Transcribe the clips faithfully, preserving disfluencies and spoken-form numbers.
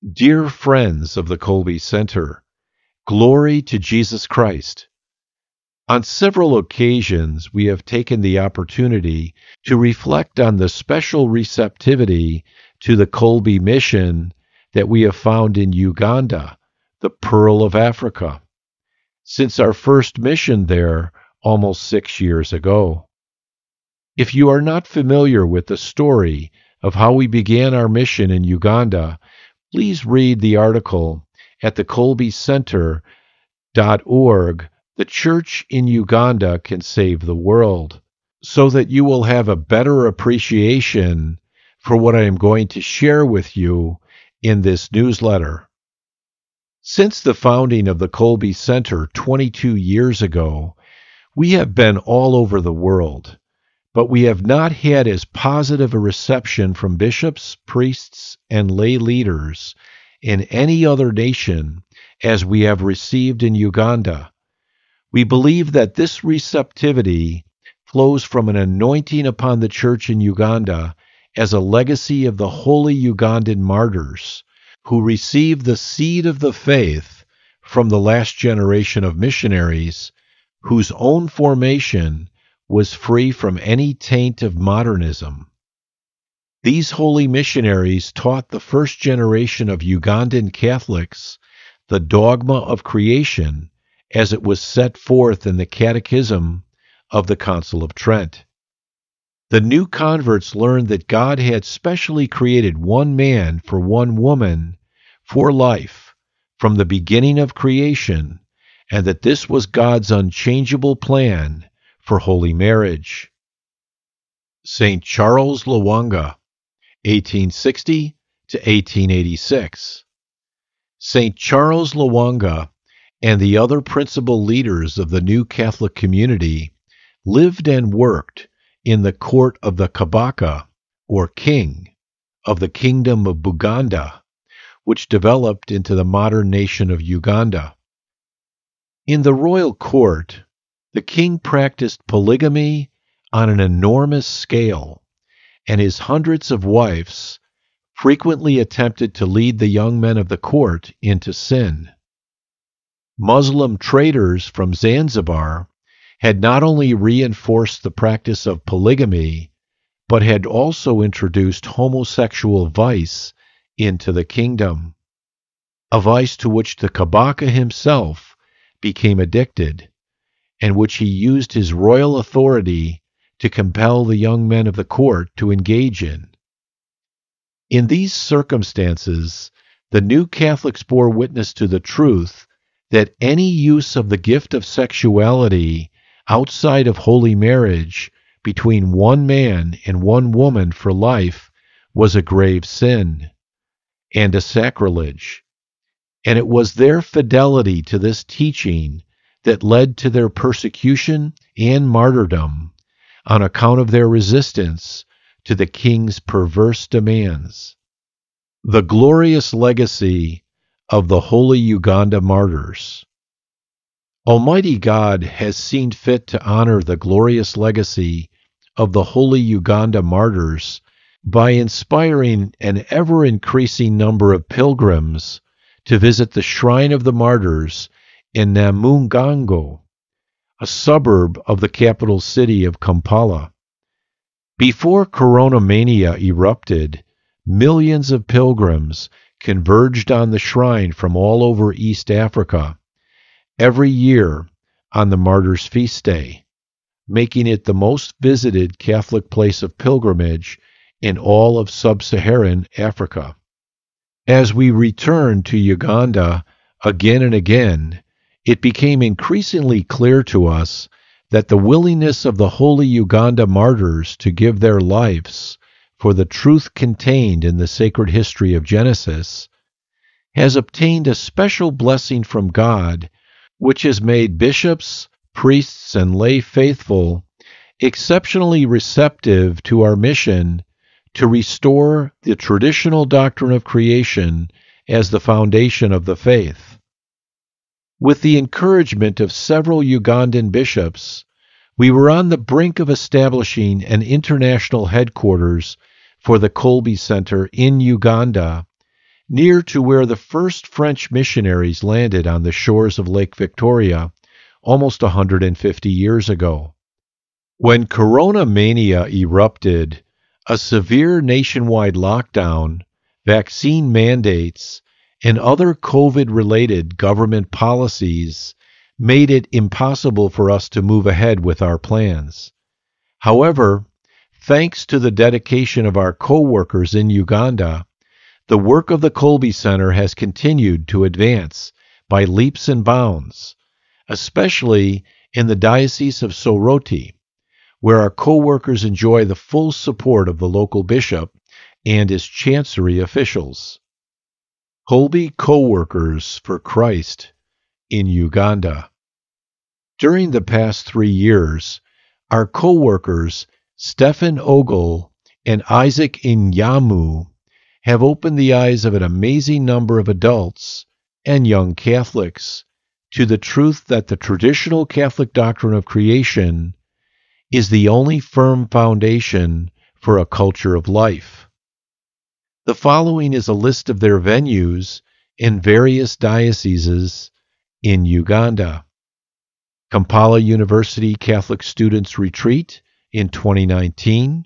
Dear friends of the Colby Center, glory to Jesus Christ. On several occasions, we have taken the opportunity to reflect on the special receptivity to the Colby mission that we have found in Uganda, the Pearl of Africa, since our first mission there almost six years ago. If you are not familiar with the story of how we began our mission in Uganda, please read the article at the colby center dot org, The Church in Uganda Can Save the World, so that you will have a better appreciation for what I am going to share with you in this newsletter. Since the founding of the Colby Center twenty-two years ago, we have been all over the world, but we have not had as positive a reception from bishops, priests, and lay leaders in any other nation as we have received in Uganda. We believe that this receptivity flows from an anointing upon the church in Uganda as a legacy of the holy Ugandan martyrs who received the seed of the faith from the last generation of missionaries whose own formation was free from any taint of modernism. These holy missionaries taught the first generation of Ugandan Catholics the dogma of creation as it was set forth in the Catechism of the Council of Trent. The new converts learned that God had specially created one man for one woman for life from the beginning of creation, and that this was God's unchangeable plan for holy marriage. Saint Charles Lwanga, eighteen sixty to eighteen eighty-six. Saint Charles Lwanga and the other principal leaders of the new Catholic community lived and worked in the court of the Kabaka, or king, of the kingdom of Buganda, which developed into the modern nation of Uganda. In the royal court, the king practiced polygamy on an enormous scale, and his hundreds of wives frequently attempted to lead the young men of the court into sin. Muslim traders from Zanzibar had not only reinforced the practice of polygamy, but had also introduced homosexual vice into the kingdom, a vice to which the Kabaka himself became addicted, and which he used his royal authority to compel the young men of the court to engage in. In these circumstances, the new Catholics bore witness to the truth that any use of the gift of sexuality outside of holy marriage between one man and one woman for life was a grave sin and a sacrilege, and it was their fidelity to this teaching that led to their persecution and martyrdom on account of their resistance to the king's perverse demands. The glorious legacy of the holy Uganda martyrs. Almighty God has seen fit to honor the glorious legacy of the holy Uganda martyrs by inspiring an ever-increasing number of pilgrims to visit the Shrine of the Martyrs in Namungango, a suburb of the capital city of Kampala. Before Coronamania erupted, millions of pilgrims converged on the shrine from all over East Africa every year on the Martyrs' Feast Day, making it the most visited Catholic place of pilgrimage in all of sub-Saharan Africa. As we returned to Uganda again and again, it became increasingly clear to us that the willingness of the holy Uganda martyrs to give their lives for the truth contained in the sacred history of Genesis has obtained a special blessing from God, which has made bishops, priests, and lay faithful exceptionally receptive to our mission to restore the traditional doctrine of creation as the foundation of the faith. With the encouragement of several Ugandan bishops, we were on the brink of establishing an international headquarters for the Colby Center in Uganda near to where the first French missionaries landed on the shores of Lake Victoria almost one hundred fifty years ago. When Corona mania erupted, a severe nationwide lockdown, vaccine mandates, and other COVID-related government policies made it impossible for us to move ahead with our plans. However, thanks to the dedication of our co-workers in Uganda, the work of the Kolbe Center has continued to advance by leaps and bounds, especially in the Diocese of Soroti, where our co-workers enjoy the full support of the local bishop and his chancery officials. Kolbe Co-workers for Christ in Uganda. During the past three years, our co-workers Stephen Ogle and Isaac Inyamu have opened the eyes of an amazing number of adults and young Catholics to the truth that the traditional Catholic doctrine of creation is the only firm foundation for a culture of life. The following is a list of their venues in various dioceses in Uganda. Kampala University Catholic Students Retreat in twenty nineteen,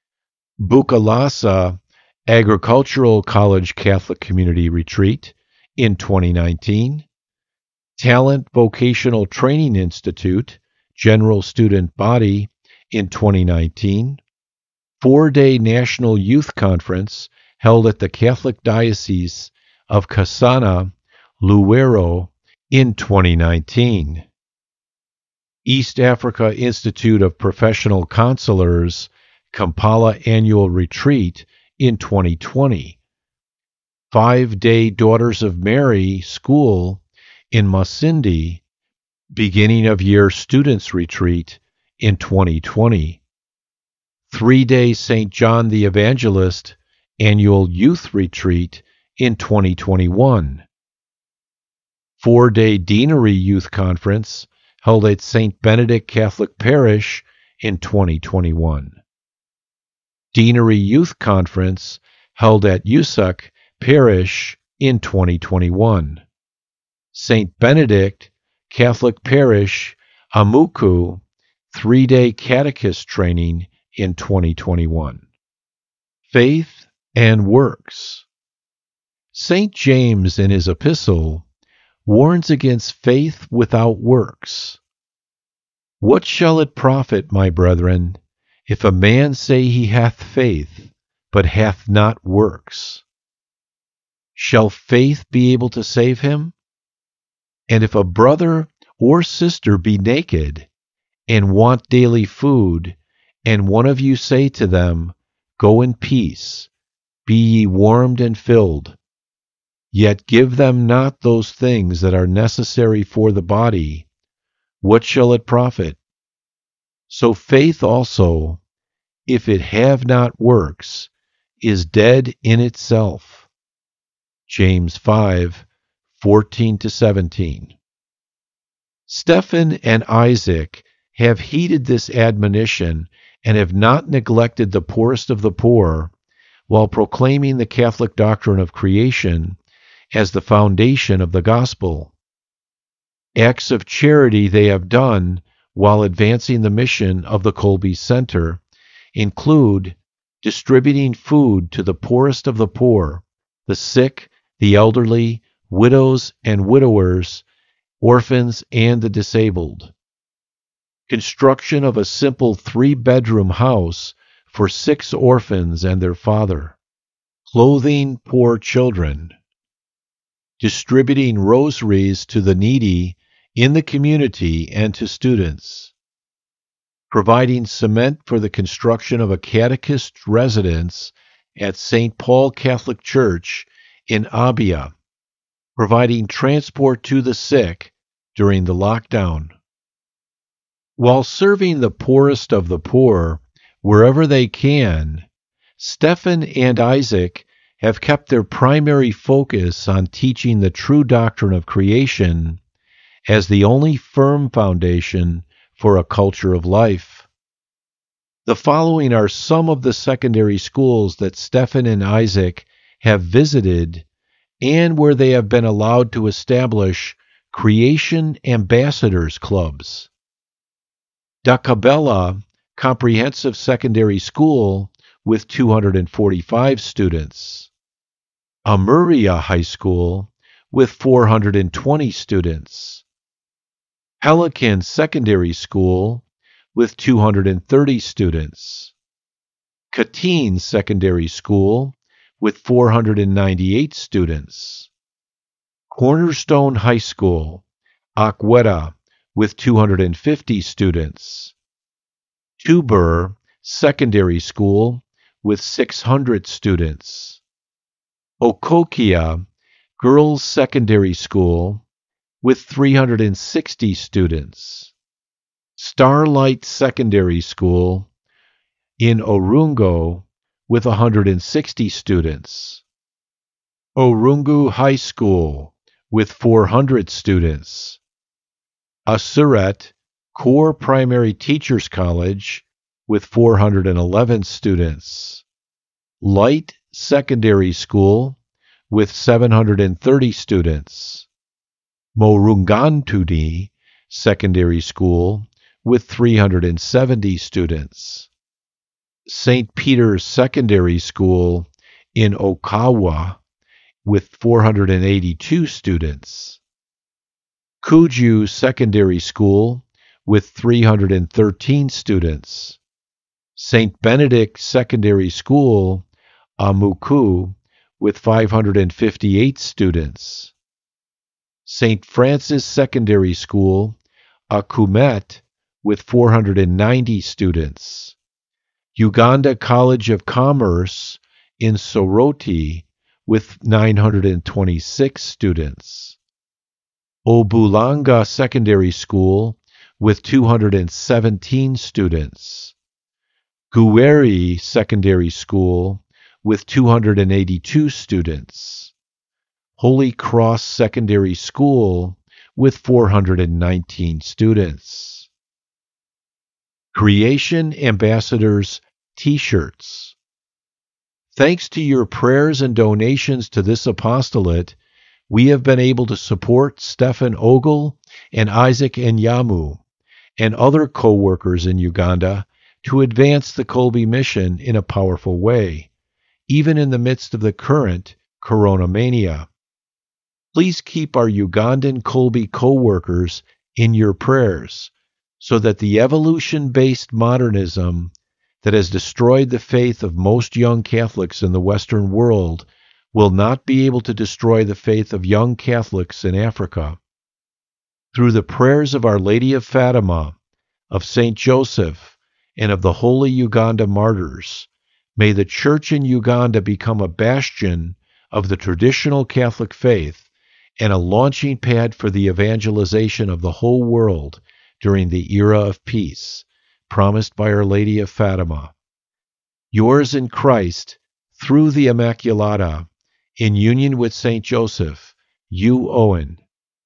Bukalasa Agricultural College Catholic Community Retreat in twenty nineteen, Talent Vocational Training Institute General Student Body in twenty nineteen, four-day National Youth Conference held at the Catholic Diocese of Kasana, Luwero in twenty nineteen. East Africa Institute of Professional Counselors Kampala Annual Retreat in twenty twenty. Five-day Daughters of Mary School in Masindi, beginning of year Students Retreat in twenty twenty. Three-day Saint John the Evangelist Annual Youth Retreat in twenty twenty-one. Four-day Deanery Youth Conference held at Saint Benedict Catholic Parish in twenty twenty-one. Deanery Youth Conference held at Usuck Parish in twenty twenty-one. Saint Benedict Catholic Parish Amuku three-day Catechist Training in twenty twenty-one. Faith and Works. Saint James in his epistle warns against faith without works. What shall it profit, my brethren, if a man say he hath faith, but hath not works? Shall faith be able to save him? And if a brother or sister be naked, and want daily food, and one of you say to them, Go in peace, be ye warmed and filled, yet give them not those things that are necessary for the body, what shall it profit? So faith also, if it have not works, is dead in itself. James five, fourteen to seventeen. Stephen and Isaac have heeded this admonition and have not neglected the poorest of the poor while proclaiming the Catholic doctrine of creation as the foundation of the gospel. Acts of charity they have done while advancing the mission of the Kolbe Center include distributing food to the poorest of the poor, the sick, the elderly, widows and widowers, orphans, and the disabled. Construction of a simple three-bedroom house for six orphans and their father. Clothing poor children. Distributing rosaries to the needy in the community and to students. Providing cement for the construction of a catechist residence at Saint Paul Catholic Church in Abia. Providing transport to the sick during the lockdown. While serving the poorest of the poor wherever they can, Stephen and Isaac have kept their primary focus on teaching the true doctrine of creation as the only firm foundation for a culture of life. The following are some of the secondary schools that Stephen and Isaac have visited and where they have been allowed to establish Creation Ambassadors Clubs. Dakabella Comprehensive Secondary School with two hundred forty-five students. Amuria High School with four hundred twenty students. Pelican Secondary School with two hundred thirty students. Katyn Secondary School with four hundred ninety-eight students. Cornerstone High School, Akweta, with two hundred fifty students. Tuber Secondary School with six hundred students. Okokia Girls Secondary School with three hundred sixty students. Starlight Secondary School in Orungo with one hundred sixty students. Orungu High School with four hundred students. Asuret Core Primary Teachers College with four hundred eleven students. Light Secondary School with seven hundred thirty students. Morungantuni Secondary School with three hundred seventy students. Saint Peter's Secondary School in Okawa with four hundred eighty-two students. Kuju Secondary School with three hundred thirteen students. Saint Benedict Secondary School, Amuku, with five hundred fifty-eight students. Saint Francis Secondary School, Akumet, with four hundred ninety students. Uganda College of Commerce in Soroti with nine hundred twenty-six students. Obulanga Secondary School with two hundred seventeen students. Gueri Secondary School with two hundred eighty-two students. Holy Cross Secondary School with four hundred nineteen students. Creation Ambassadors T-shirts. Thanks to your prayers and donations to this apostolate, we have been able to support Stephen Ogle and Isaac Enyamu and other co-workers in Uganda to advance the Kolbe mission in a powerful way, even in the midst of the current corona mania. Please keep our Ugandan Kolbe co-workers in your prayers so that the evolution-based modernism that has destroyed the faith of most young Catholics in the Western world will not be able to destroy the faith of young Catholics in Africa. Through the prayers of Our Lady of Fatima, of Saint Joseph, and of the Holy Uganda Martyrs, may the Church in Uganda become a bastion of the traditional Catholic faith and a launching pad for the evangelization of the whole world during the era of peace, promised by Our Lady of Fatima. Yours in Christ, through the Immaculata, in union with Saint Joseph, Hugh Owen.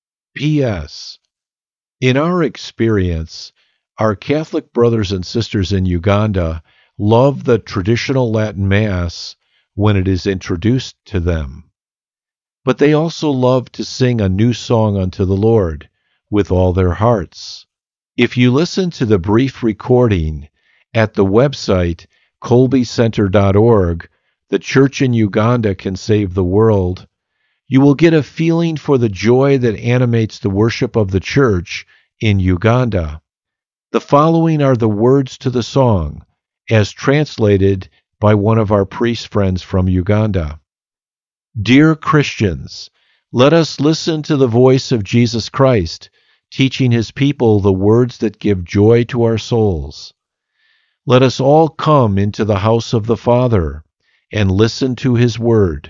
P S. In our experience, our Catholic brothers and sisters in Uganda love the traditional Latin Mass when it is introduced to them. But they also love to sing a new song unto the Lord with all their hearts. If you listen to the brief recording at the website kolbe center dot org, The Church in Uganda Can Save the World, you will get a feeling for the joy that animates the worship of the Church in Uganda. The following are the words to the song, as translated by one of our priest friends from Uganda. Dear Christians, let us listen to the voice of Jesus Christ, teaching his people the words that give joy to our souls. Let us all come into the house of the Father and listen to his word.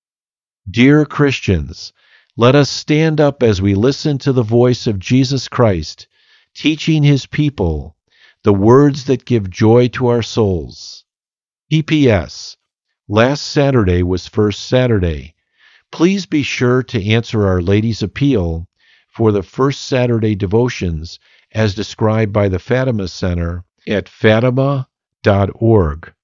Dear Christians, let us stand up as we listen to the voice of Jesus Christ, teaching his people the words that give joy to our souls. P P S. Last Saturday was First Saturday. Please be sure to answer Our Lady's appeal for the First Saturday devotions as described by the Fatima Center at fatima dot org.